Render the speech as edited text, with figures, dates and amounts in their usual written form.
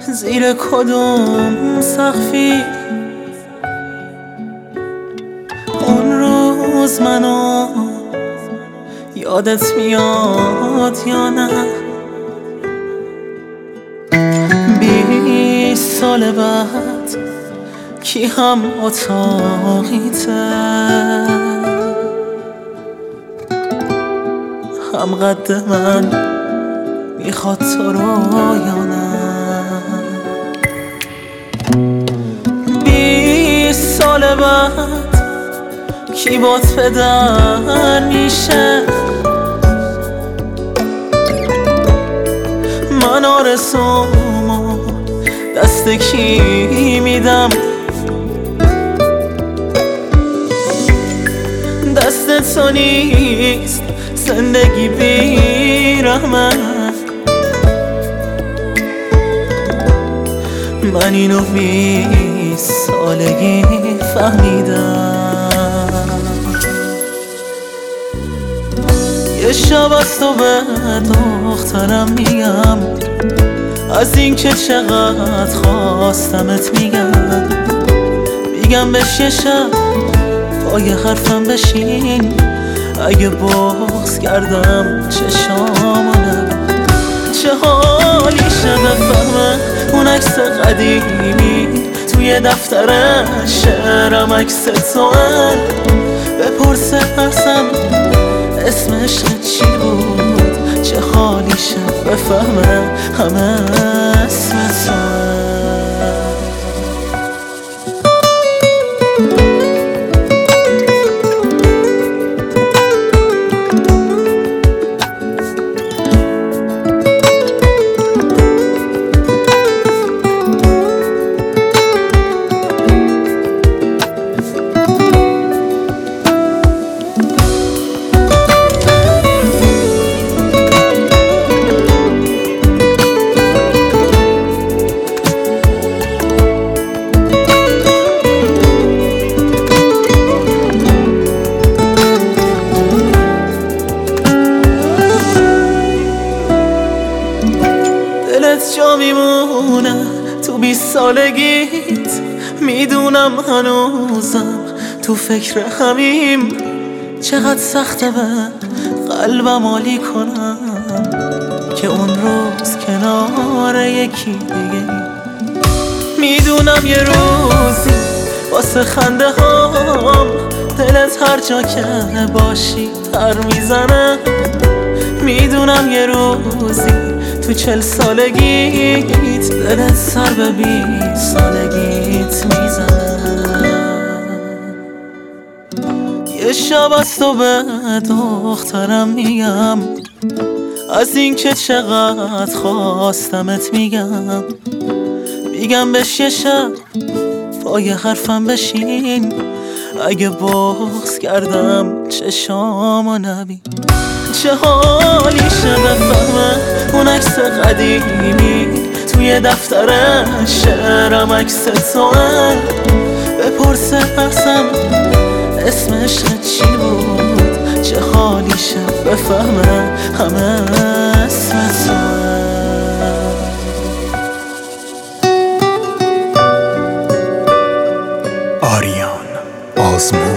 زیر کدوم سقفی اون روز منو یادت میاد یا نه؟ 20 سال بعد کی هم اتاقیته، هم قد من میخواد تو رو یا نه؟ 20 سال بعد کی بات پدر میشه؟ من آرزومو دست کی میدم؟ دست تو نیست زندگی بی رحمت. من اینو 20 سالگی فهمیدم. یه شب از تو به دخترم میگم، از این که چقدر خواستمت میگم بهش یه شب پای حرفم بشین. اگه بغض کردم چشامو نبین، چه حالیشه بفهمه اون عکس قدیمی توی دفتر شعرم عکس توه. بپرسه ازم اسم عشق چی بود، چه حالیشه بفهمه همه اسم توه. دلت جا میمونه تو 20 سالگیت، میدونم هنوزم تو فکر همیم. چقدر سخته به قلبم عالی کنم که اون روز کنار یکی دیگه. میدونم یه روزی واسه خنده هام دلت هر جا که باشی پر میزنه. میدونم یه روزی تو 40 سالگیت دلت سر به 20 سالگیت میزنه. یه شب از تو به دخترم میگم، از این که چقدر خواستمت میگم بهش یه شب پای حرفم بشین. اگه بغض کردم چشامو نبین، چه حالیشه بفهمه اون عکس قدیمی توی دفتر شعرم عکس توه. بپرسه ازم اسم عشق چی بود، چه حالیشه بفهمه همه اسم توه. آریان آزمون